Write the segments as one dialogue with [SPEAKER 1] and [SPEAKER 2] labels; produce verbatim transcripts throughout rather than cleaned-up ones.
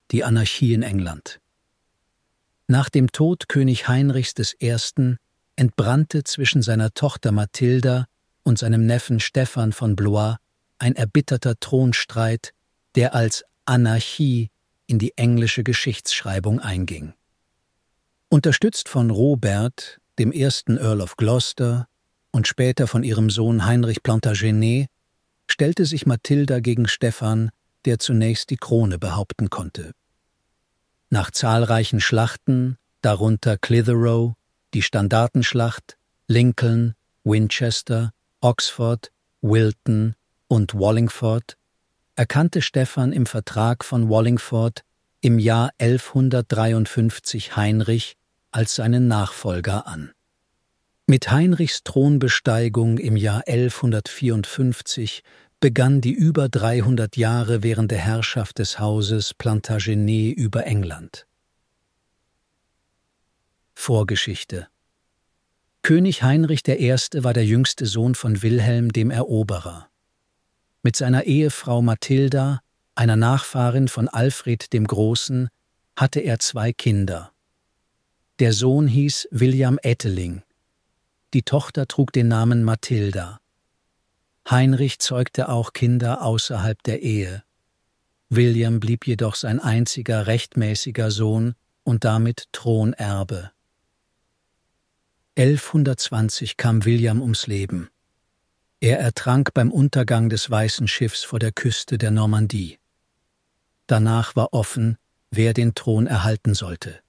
[SPEAKER 1] die Anarchie in England. Nach dem Tod König Heinrichs des Ersten entbrannte zwischen seiner Tochter Mathilda und seinem Neffen Stephan von Blois ein erbitterter Thronstreit, der als Anarchie in die englische Geschichtsschreibung einging. Unterstützt von Robert, dem ersten Earl of Gloucester, und später von ihrem Sohn Heinrich Plantagenet, stellte sich Mathilda gegen Stephan, der zunächst die Krone behaupten konnte. Nach zahlreichen Schlachten, darunter Clitheroe, die Standartenschlacht, Lincoln, Winchester, Oxford, Wilton und Wallingford, erkannte Stephan im Vertrag von Wallingford im Jahr elfhundertdreiundfünfzig Heinrich als seinen Nachfolger an. Mit Heinrichs Thronbesteigung im Jahr elfhundertvierundfünfzig begann die über dreihundert Jahre währende Herrschaft des Hauses Plantagenet über England. Vorgeschichte: König Heinrich der Erste war der jüngste Sohn von Wilhelm dem Eroberer. Mit seiner Ehefrau Mathilda, einer Nachfahrin von Alfred dem Großen, hatte er zwei Kinder. Der Sohn hieß William Ætheling. Die Tochter trug den Namen Mathilda. Heinrich zeugte auch Kinder außerhalb der Ehe. William blieb jedoch sein einziger rechtmäßiger Sohn und damit Thronerbe. elfhundertzwanzig kam William ums Leben. Er ertrank beim Untergang des Weißen Schiffs vor der Küste der Normandie. Danach war offen, wer den Thron erhalten sollte.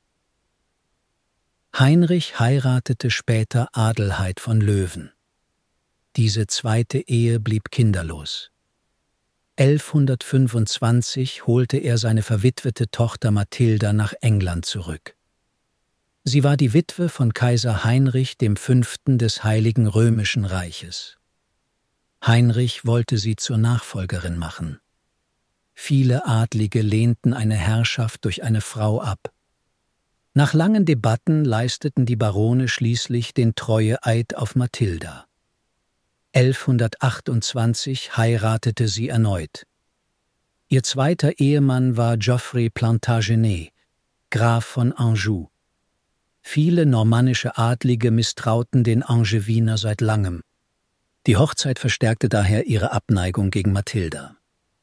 [SPEAKER 1] Heinrich heiratete später Adelheid von Löwen. Diese zweite Ehe blieb kinderlos. elfhundertfünfundzwanzig holte er seine verwitwete Tochter Mathilda nach England zurück. Sie war die Witwe von Kaiser Heinrich dem Fünften des Heiligen Römischen Reiches. Heinrich wollte sie zur Nachfolgerin machen. Viele Adlige lehnten eine Herrschaft durch eine Frau ab. Nach langen Debatten leisteten die Barone schließlich den Treueeid auf Mathilda. elfhundertachtundzwanzig heiratete sie erneut. Ihr zweiter Ehemann war Geoffrey Plantagenet, Graf von Anjou. Viele normannische Adlige misstrauten den Angeviner seit langem. Die Hochzeit verstärkte daher ihre Abneigung gegen Mathilda.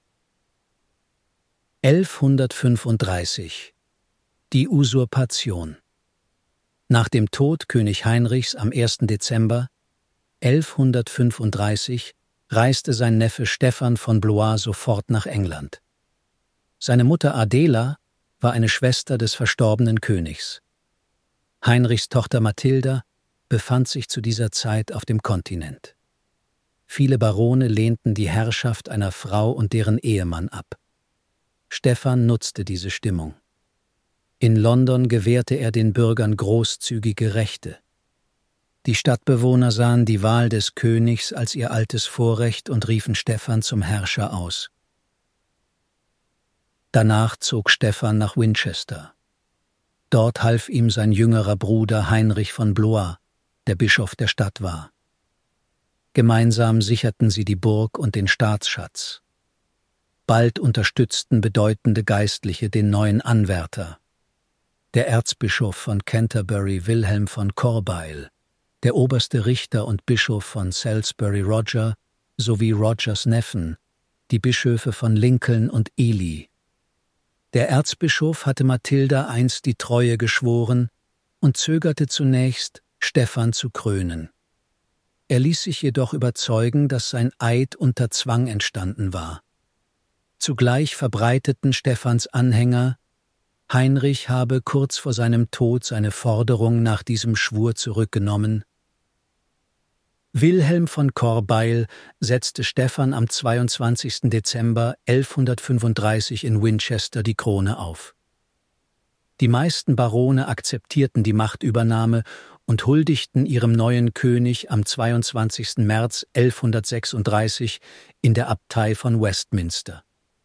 [SPEAKER 1] elfhundertfünfunddreißig Die Usurpation. Nach dem Tod König Heinrichs am ersten Dezember elfhundertfünfunddreißig reiste sein Neffe Stephan von Blois sofort nach England. Seine Mutter Adela war eine Schwester des verstorbenen Königs. Heinrichs Tochter Mathilda befand sich zu dieser Zeit auf dem Kontinent. Viele Barone lehnten die Herrschaft einer Frau und deren Ehemann ab. Stephan nutzte diese Stimmung. In London gewährte er den Bürgern großzügige Rechte. Die Stadtbewohner sahen die Wahl des Königs als ihr altes Vorrecht und riefen Stephan zum Herrscher aus. Danach zog Stephan nach Winchester. Dort half ihm sein jüngerer Bruder Heinrich von Blois, der Bischof der Stadt war. Gemeinsam sicherten sie die Burg und den Staatsschatz. Bald unterstützten bedeutende Geistliche den neuen Anwärter. Der Erzbischof von Canterbury Wilhelm von Corbeil, der oberste Richter und Bischof von Salisbury Roger sowie Rogers Neffen, die Bischöfe von Lincoln und Ely. Der Erzbischof hatte Mathilda einst die Treue geschworen und zögerte zunächst, Stephan zu krönen. Er ließ sich jedoch überzeugen, dass sein Eid unter Zwang entstanden war. Zugleich verbreiteten Stephans Anhänger, Heinrich habe kurz vor seinem Tod seine Forderung nach diesem Schwur zurückgenommen. Wilhelm von Corbeil setzte Stephan am zweiundzwanzigsten Dezember elfhundertfünfunddreißig in Winchester die Krone auf. Die meisten Barone akzeptierten die Machtübernahme und huldigten ihrem neuen König am zweiundzwanzigsten März elfhundertsechsunddreißig in der Abtei von Westminster.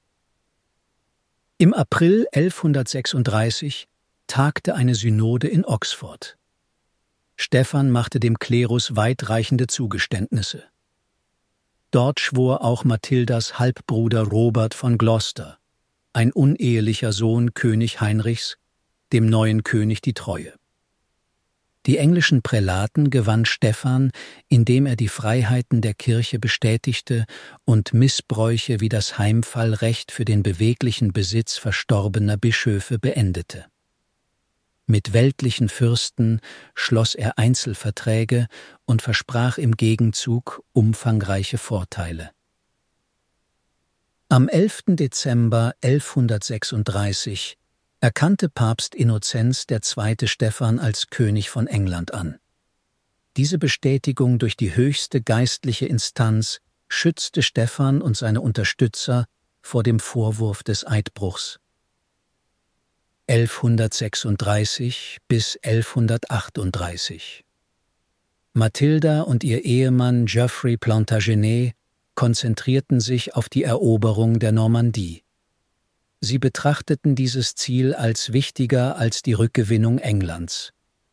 [SPEAKER 1] Im April elfhundertsechsunddreißig tagte eine Synode in Oxford. Stephan machte dem Klerus weitreichende Zugeständnisse. Dort schwor auch Mathildas Halbbruder Robert von Gloucester. ein unehelicher Sohn König Heinrichs, dem neuen König die Treue. Die englischen Prälaten gewann Stephan, indem er die Freiheiten der Kirche bestätigte und Missbräuche wie das Heimfallrecht für den beweglichen Besitz verstorbener Bischöfe beendete. Mit weltlichen Fürsten schloss er Einzelverträge und versprach im Gegenzug umfangreiche Vorteile. Am elften Dezember elfhundertsechsunddreißig erkannte Papst Innozenz der Zweite Stephan als König von England an. Diese Bestätigung durch die höchste geistliche Instanz schützte Stephan und seine Unterstützer vor dem Vorwurf des Eidbruchs. elfhundertsechsunddreißig bis elfhundertachtunddreißig. Mathilda und ihr Ehemann Geoffrey Plantagenet konzentrierten sich auf die Eroberung der Normandie. Sie betrachteten dieses Ziel als wichtiger als die Rückgewinnung Englands.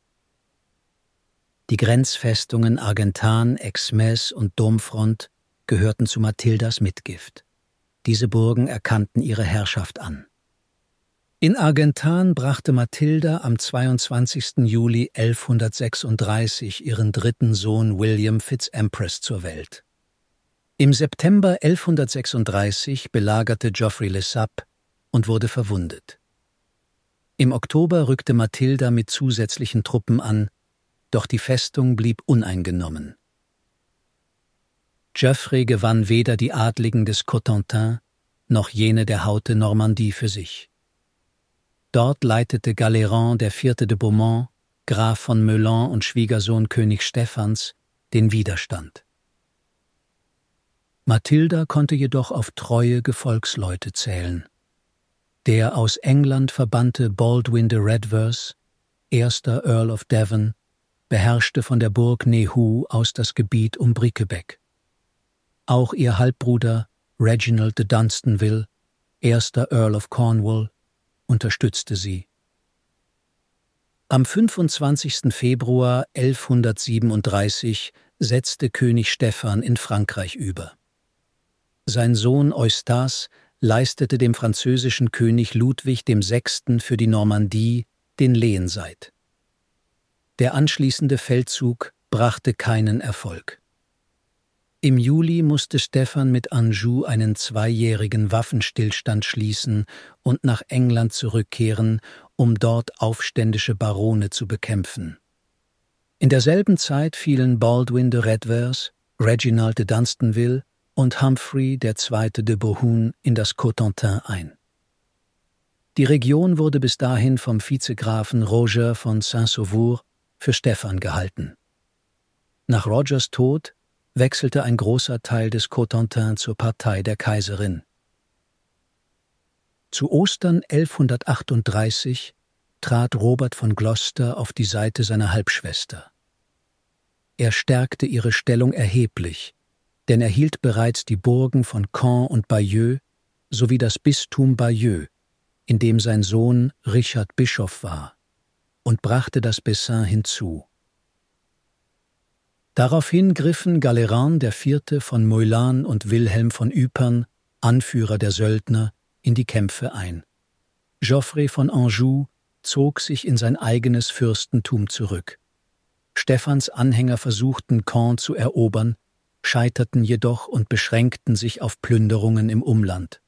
[SPEAKER 1] Die Grenzfestungen Argentan, Exmes und Domfront gehörten zu Mathildas Mitgift. Diese Burgen erkannten ihre Herrschaft an. In Argentan brachte Mathilda am zweiundzwanzigsten Juli elfhundertsechsunddreißig ihren dritten Sohn William Fitz-Empress zur Welt. Im September elfhundertsechsunddreißig belagerte Geoffrey Le Sapp und wurde verwundet. Im Oktober rückte Mathilda mit zusätzlichen Truppen an, doch die Festung blieb uneingenommen. Geoffrey gewann weder die Adligen des Cotentin noch jene der Haute Normandie für sich. Dort leitete Galleran der Vierte de Beaumont, Graf von Meulan und Schwiegersohn König Stephans, den Widerstand. Mathilda konnte jedoch auf treue Gefolgsleute zählen. Der aus England verbannte Baldwin de Redvers, erster Earl of Devon, beherrschte von der Burg Nehu aus das Gebiet um Bricquebec. Auch ihr Halbbruder Reginald de Dunstanville, erster Earl of Cornwall, unterstützte sie. Am fünfundzwanzigsten Februar elfhundertsiebenunddreißig setzte König Stephan in Frankreich über. Sein Sohn Eustace leistete dem französischen König Ludwig der Sechste für die Normandie den Lehenseid. Der anschließende Feldzug brachte keinen Erfolg. Im Juli musste Stephan mit Anjou einen zweijährigen Waffenstillstand schließen und nach England zurückkehren, um dort aufständische Barone zu bekämpfen. In derselben Zeit fielen Baldwin de Redvers, Reginald de Dunstanville und Humphrey der Zweite de Bohun in das Cotentin ein. Die Region wurde bis dahin vom Vizegrafen Roger von Saint-Sauveur für Stephan gehalten. Nach Rogers Tod wechselte ein großer Teil des Cotentin zur Partei der Kaiserin. Zu Ostern elfhundertachtunddreißig trat Robert von Gloucester auf die Seite seiner Halbschwester. Er stärkte ihre Stellung erheblich, denn er hielt bereits die Burgen von Caen und Bayeux sowie das Bistum Bayeux, in dem sein Sohn Richard Bischof war, und brachte das Bessin hinzu. Daraufhin griffen Galleran der Vierte von Meulan und Wilhelm von Ypern, Anführer der Söldner, in die Kämpfe ein. Geoffrey von Anjou zog sich in sein eigenes Fürstentum zurück. Stephans Anhänger versuchten, Caen zu erobern, scheiterten jedoch und beschränkten sich auf Plünderungen im Umland.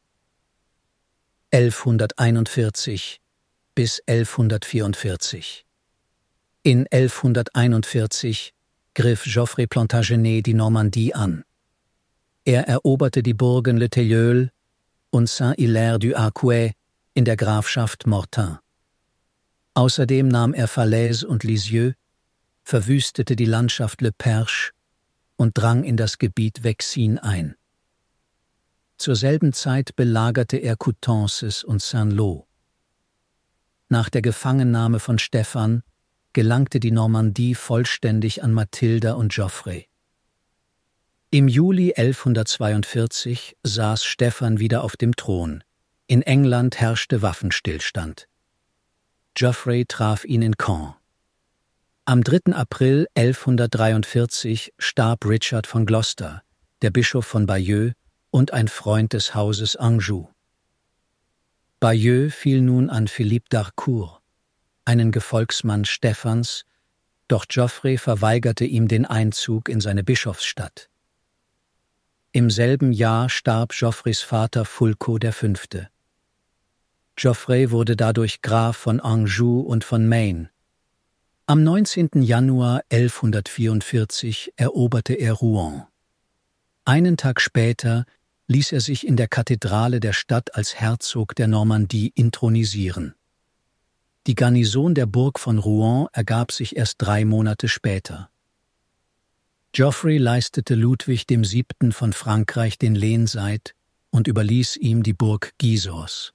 [SPEAKER 1] elfhunderteinundvierzig bis elfhundertvierundvierzig. In elfhunderteinundvierzig griff Geoffrey Plantagenet die Normandie an. Er eroberte die Burgen Le Telliol und Saint-Hilaire-du-Harcouët in der Grafschaft Mortain. Außerdem nahm er Falaise und Lisieux, verwüstete die Landschaft Le Perche und drang in das Gebiet Vexin ein. Zur selben Zeit belagerte er Coutances und Saint-Lô. Nach der Gefangennahme von Stephan gelangte die Normandie vollständig an Mathilda und Geoffrey. Im Juli elfhundertzweiundvierzig saß Stephan wieder auf dem Thron. In England herrschte Waffenstillstand. Geoffrey traf ihn in Caen. Am dritten April elfhundertdreiundvierzig starb Richard von Gloucester, der Bischof von Bayeux und ein Freund des Hauses Anjou. Bayeux fiel nun an Philippe d'Harcourt, einen Gefolgsmann Stephans, doch Geoffrey verweigerte ihm den Einzug in seine Bischofsstadt. Im selben Jahr starb Geoffreys Vater Fulko der Fünfte. Geoffrey wurde dadurch Graf von Anjou und von Maine. Am neunzehnten Januar elfhundertvierundvierzig eroberte er Rouen. Einen Tag später ließ er sich in der Kathedrale der Stadt als Herzog der Normandie intronisieren. Die Garnison der Burg von Rouen ergab sich erst drei Monate später. Geoffrey leistete Ludwig dem Siebten von Frankreich den Lehnseit und überließ ihm die Burg Gisors.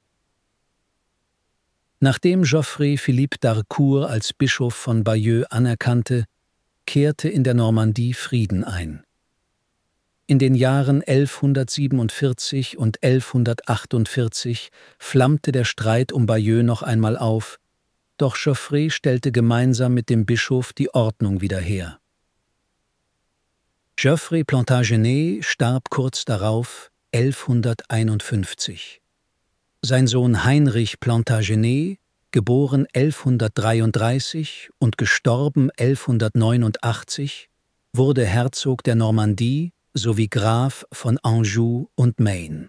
[SPEAKER 1] Nachdem Geoffrey Philippe d'Harcourt als Bischof von Bayeux anerkannte, kehrte in der Normandie Frieden ein. In den Jahren elfhundertsiebenundvierzig und elfhundertachtundvierzig flammte der Streit um Bayeux noch einmal auf, doch Geoffrey stellte gemeinsam mit dem Bischof die Ordnung wieder her. Geoffrey Plantagenet starb kurz darauf, elfhunderteinundfünfzig. Sein Sohn Heinrich Plantagenet, geboren elfhundertdreiunddreißig und gestorben elfhundertneunundachtzig, wurde Herzog der Normandie sowie Graf von Anjou und Maine.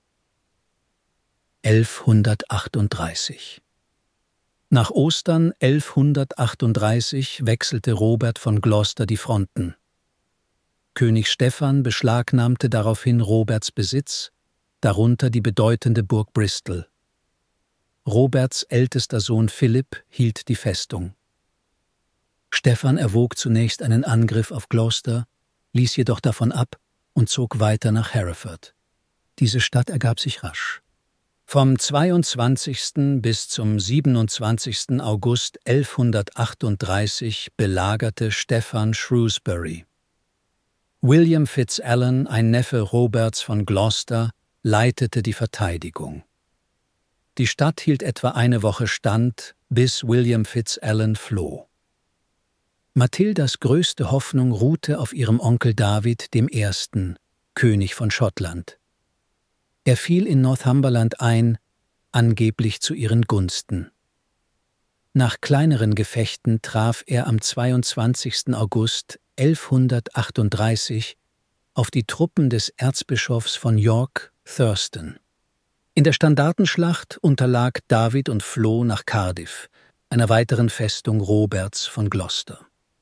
[SPEAKER 1] elfhundertachtunddreißig. Nach Ostern elfhundertachtunddreißig wechselte Robert von Gloucester die Fronten. König Stephan beschlagnahmte daraufhin Roberts Besitz, darunter die bedeutende Burg Bristol. Roberts ältester Sohn Philipp hielt die Festung. Stephan erwog zunächst einen Angriff auf Gloucester, ließ jedoch davon ab und zog weiter nach Hereford. Diese Stadt ergab sich rasch. Vom zweiundzwanzigsten bis zum siebenundzwanzigsten August elfhundertachtunddreißig belagerte Stephan Shrewsbury. William Fitzalan, ein Neffe Roberts von Gloucester, leitete die Verteidigung. Die Stadt hielt etwa eine Woche stand, bis William Fitzalan floh. Mathildas größte Hoffnung ruhte auf ihrem Onkel David dem Ersten, König von Schottland. Er fiel in Northumberland ein, angeblich zu ihren Gunsten. Nach kleineren Gefechten traf er am zweiundzwanzigsten August elfhundertachtunddreißig auf die Truppen des Erzbischofs von York, Thurston. In der Standartenschlacht unterlag David und floh nach Cardiff, einer weiteren Festung Roberts von Gloucester.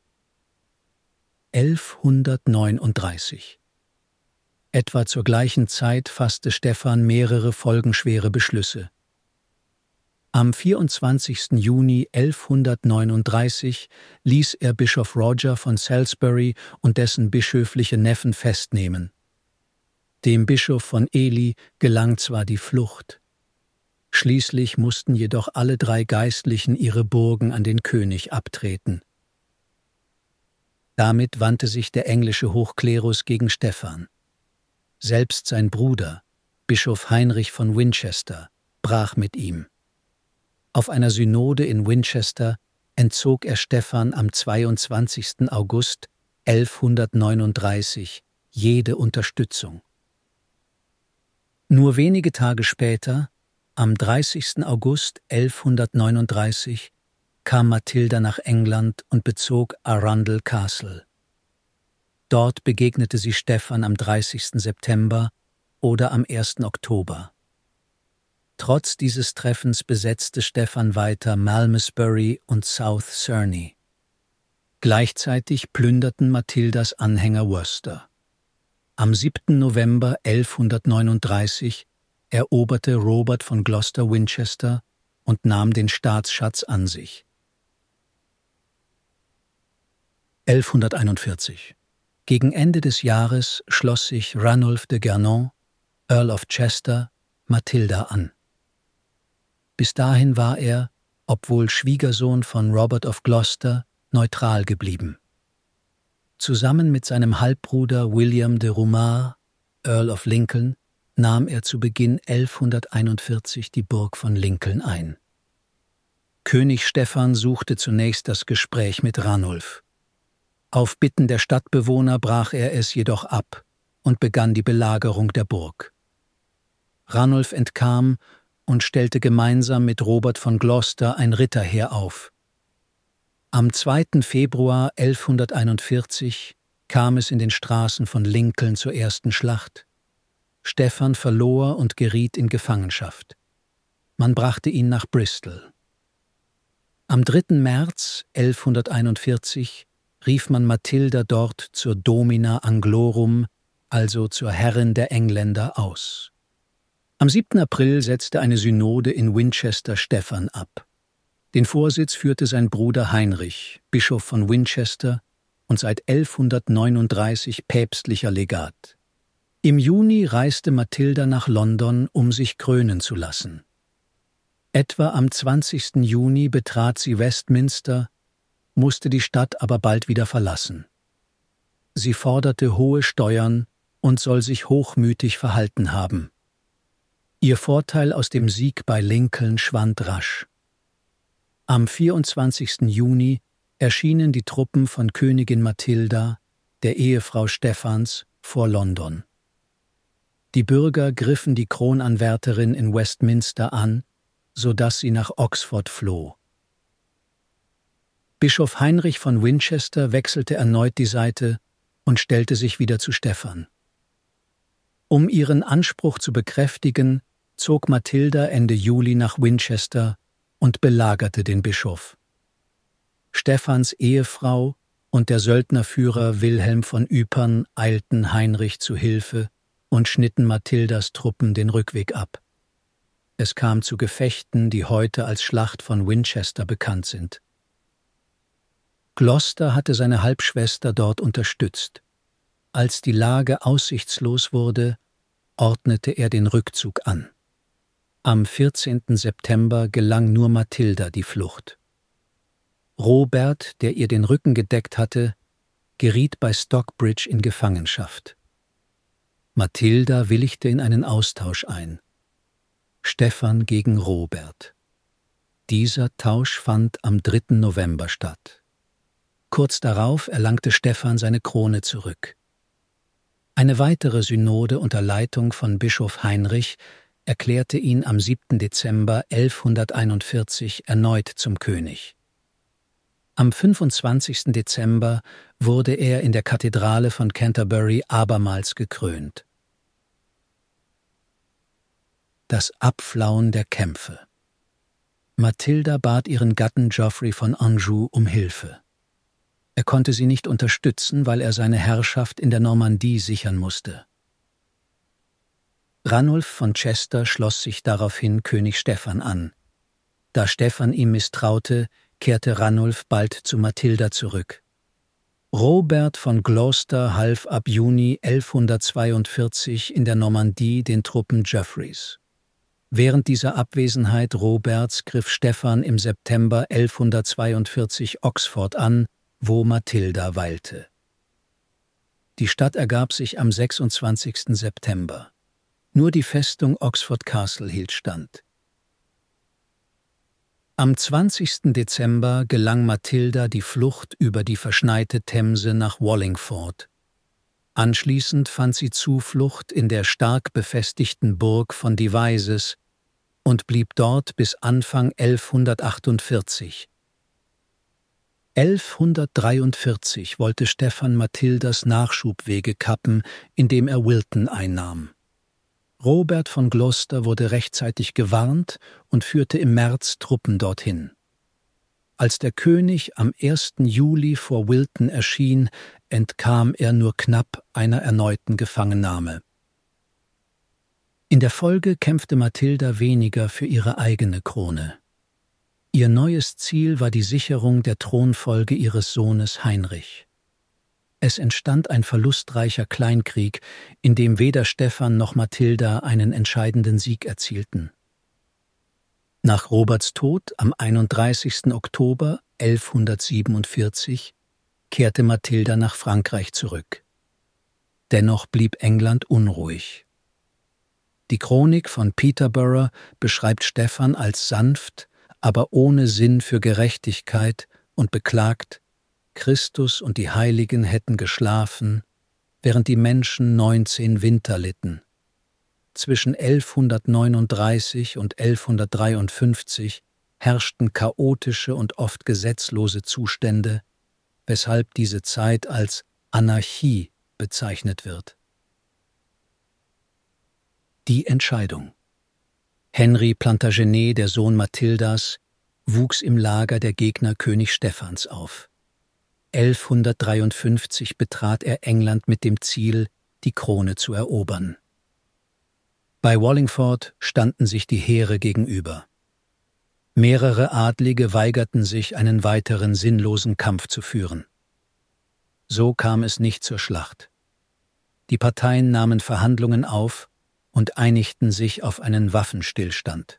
[SPEAKER 1] elfhundertneununddreißig. Etwa zur gleichen Zeit fasste Stephan mehrere folgenschwere Beschlüsse. Am vierundzwanzigsten Juni elfhundertneununddreißig ließ er Bischof Roger von Salisbury und dessen bischöfliche Neffen festnehmen. Dem Bischof von Ely gelang zwar die Flucht. Schließlich mussten jedoch alle drei Geistlichen ihre Burgen an den König abtreten. Damit wandte sich der englische Hochklerus gegen Stephan. Selbst sein Bruder, Bischof Heinrich von Winchester, brach mit ihm. Auf einer Synode in Winchester entzog er Stephan am zweiundzwanzigsten August elfhundertneununddreißig jede Unterstützung. Nur wenige Tage später, am dreißigsten August elfhundertneununddreißig, kam Mathilda nach England und bezog Arundel Castle. Dort begegnete sie Stephan am dreißigsten September oder am ersten Oktober. Trotz dieses Treffens besetzte Stephan weiter Malmesbury und South Cerney. Gleichzeitig plünderten Mathildas Anhänger Worcester. Am siebten November elfhundertneununddreißig eroberte Robert von Gloucester Winchester und nahm den Staatsschatz an sich. elfhunderteinundvierzig. Gegen Ende des Jahres schloss sich Ranulf de Gernon, Earl of Chester, Mathilda an. Bis dahin war er, obwohl Schwiegersohn von Robert of Gloucester, neutral geblieben. Zusammen mit seinem Halbbruder William de Rumar, Earl of Lincoln, nahm er zu Beginn elfhunderteinundvierzig die Burg von Lincoln ein. König Stephan suchte zunächst das Gespräch mit Ranulf. Auf Bitten der Stadtbewohner brach er es jedoch ab und begann die Belagerung der Burg. Ranulf entkam und stellte gemeinsam mit Robert von Gloucester ein Ritterheer auf. Am zweiten Februar elfhunderteinundvierzig kam es in den Straßen von Lincoln zur ersten Schlacht. Stephan verlor und geriet in Gefangenschaft. Man brachte ihn nach Bristol. Am dritten März elfhunderteinundvierzig rief man Mathilda dort zur Domina Anglorum, also zur Herrin der Engländer, aus. Am siebten April setzte eine Synode in Winchester Stephan ab. Den Vorsitz führte sein Bruder Heinrich, Bischof von Winchester und seit elfhundertneununddreißig päpstlicher Legat. Im Juni reiste Mathilda nach London, um sich krönen zu lassen. Etwa am zwanzigsten Juni betrat sie Westminster, musste die Stadt aber bald wieder verlassen. Sie forderte hohe Steuern und soll sich hochmütig verhalten haben. Ihr Vorteil aus dem Sieg bei Lincoln schwand rasch. Am vierundzwanzigsten Juni erschienen die Truppen von Königin Mathilda, der Ehefrau Stephans, vor London. Die Bürger griffen die Kronanwärterin in Westminster an, so dass sie nach Oxford floh. Bischof Heinrich von Winchester wechselte erneut die Seite und stellte sich wieder zu Stephan. Um ihren Anspruch zu bekräftigen, zog Mathilda Ende Juli nach Winchester und belagerte den Bischof. Stephans Ehefrau und der Söldnerführer Wilhelm von Ypern eilten Heinrich zu Hilfe und schnitten Mathildas Truppen den Rückweg ab. Es kam zu Gefechten, die heute als Schlacht von Winchester bekannt sind. Gloucester hatte seine Halbschwester dort unterstützt. Als die Lage aussichtslos wurde, ordnete er den Rückzug an. Am vierzehnten September gelang nur Mathilda die Flucht. Robert, der ihr den Rücken gedeckt hatte, geriet bei Stockbridge in Gefangenschaft. Mathilda willigte in einen Austausch ein. Stephan gegen Robert. Dieser Tausch fand am dritten November statt. Kurz darauf erlangte Stephan seine Krone zurück. Eine weitere Synode unter Leitung von Bischof Heinrich erklärte ihn am siebten Dezember elfhunderteinundvierzig erneut zum König. Am fünfundzwanzigsten Dezember wurde er in der Kathedrale von Canterbury abermals gekrönt. Das Abflauen der Kämpfe. Mathilda bat ihren Gatten Geoffrey von Anjou um Hilfe. Er konnte sie nicht unterstützen, weil er seine Herrschaft in der Normandie sichern musste. Ranulf von Chester schloss sich daraufhin König Stephan an. Da Stephan ihm misstraute, kehrte Ranulf bald zu Mathilda zurück. Robert von Gloucester half ab Juni elfhundertzweiundvierzig in der Normandie den Truppen Geoffreys. Während dieser Abwesenheit Roberts griff Stephan im September elfhundertzweiundvierzig Oxford an, wo Mathilda weilte. Die Stadt ergab sich am sechsundzwanzigsten September. Nur die Festung Oxford Castle hielt stand. Am zwanzigsten Dezember gelang Mathilda die Flucht über die verschneite Themse nach Wallingford. Anschließend fand sie Zuflucht in der stark befestigten Burg von Devizes und blieb dort bis Anfang elfhundertachtundvierzig. elfhundertdreiundvierzig wollte Stephan Mathildas Nachschubwege kappen, indem er Wilton einnahm. Robert von Gloucester wurde rechtzeitig gewarnt und führte im März Truppen dorthin. Als der König am ersten Juli vor Wilton erschien, entkam er nur knapp einer erneuten Gefangennahme. In der Folge kämpfte Mathilda weniger für ihre eigene Krone. Ihr neues Ziel war die Sicherung der Thronfolge ihres Sohnes Heinrich. Es entstand ein verlustreicher Kleinkrieg, in dem weder Stephan noch Mathilda einen entscheidenden Sieg erzielten. Nach Roberts Tod am einunddreißigsten Oktober elfhundertsiebenundvierzig kehrte Mathilda nach Frankreich zurück. Dennoch blieb England unruhig. Die Chronik von Peterborough beschreibt Stephan als sanft, aber ohne Sinn für Gerechtigkeit und beklagt, Christus und die Heiligen hätten geschlafen, während die Menschen neunzehn Winter litten. Zwischen elfhundertneununddreißig und elfhundertdreiundfünfzig herrschten chaotische und oft gesetzlose Zustände, weshalb diese Zeit als Anarchie bezeichnet wird. Die Entscheidung. Henry Plantagenet, der Sohn Mathildas, wuchs im Lager der Gegner König Stephans auf. elfhundertdreiundfünfzig betrat er England mit dem Ziel, die Krone zu erobern. Bei Wallingford standen sich die Heere gegenüber. Mehrere Adlige weigerten sich, einen weiteren sinnlosen Kampf zu führen. So kam es nicht zur Schlacht. Die Parteien nahmen Verhandlungen auf und einigten sich auf einen Waffenstillstand.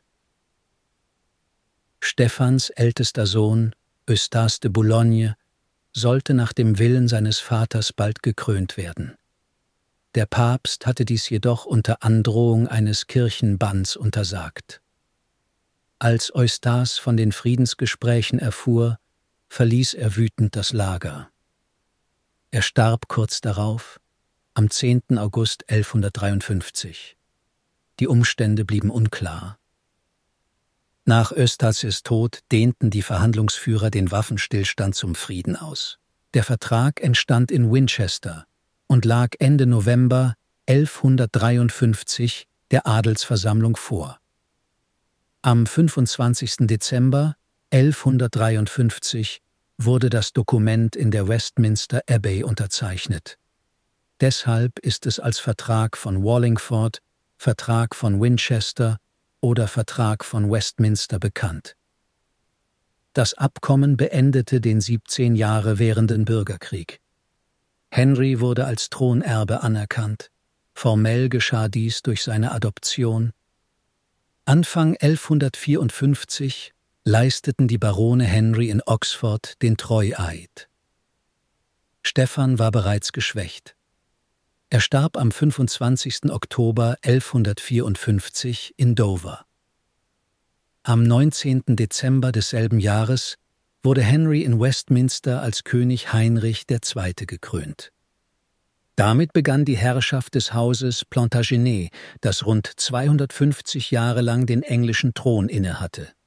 [SPEAKER 1] Stephans ältester Sohn, Eustace de Boulogne, sollte nach dem Willen seines Vaters bald gekrönt werden. Der Papst hatte dies jedoch unter Androhung eines Kirchenbanns untersagt. Als Eustace von den Friedensgesprächen erfuhr, verließ er wütend das Lager. Er starb kurz darauf, am zehnten August elfhundertdreiundfünfzig. Die Umstände blieben unklar. Nach Eustaces Tod dehnten die Verhandlungsführer den Waffenstillstand zum Frieden aus. Der Vertrag entstand in Winchester und lag Ende November elfhundertdreiundfünfzig der Adelsversammlung vor. Am fünfundzwanzigsten Dezember elfhundertdreiundfünfzig wurde das Dokument in der Westminster Abbey unterzeichnet. Deshalb ist es als Vertrag von Wallingford, Vertrag von Winchester oder Vertrag von Westminster bekannt. Das Abkommen beendete den siebzehn Jahre währenden Bürgerkrieg. Henry wurde als Thronerbe anerkannt. Formell geschah dies durch seine Adoption. Anfang elfhundertvierundfünfzig leisteten die Barone Henry in Oxford den Treueid. Stephan war bereits geschwächt. Er starb am fünfundzwanzigsten Oktober elfhundertvierundfünfzig in Dover. Am neunzehnten Dezember desselben Jahres wurde Henry in Westminster als König Heinrich der Zweite gekrönt. Damit begann die Herrschaft des Hauses Plantagenet, das rund zweihundertfünfzig Jahre lang den englischen Thron innehatte.